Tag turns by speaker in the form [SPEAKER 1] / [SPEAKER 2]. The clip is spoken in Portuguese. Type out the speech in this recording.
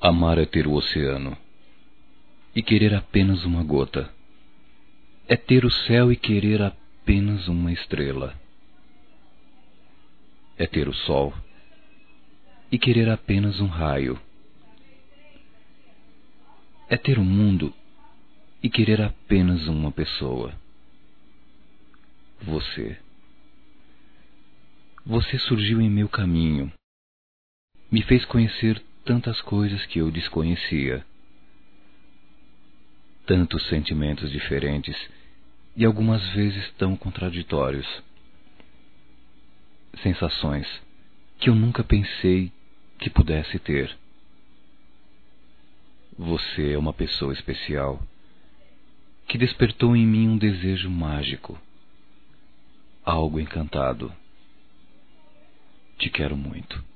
[SPEAKER 1] Amar é ter o oceano e querer apenas uma gota. É ter o céu e querer apenas uma estrela. É ter o sol e querer apenas um raio. É ter o mundo e querer apenas uma pessoa. Você. Você surgiu em meu caminho. Me fez conhecer tantas coisas que eu desconhecia. Tantos sentimentos diferentes e algumas vezes tão contraditórios. Sensações que eu nunca pensei que pudesse ter. Você é uma pessoa especial que despertou em mim um desejo mágico, algo encantado. Te quero muito.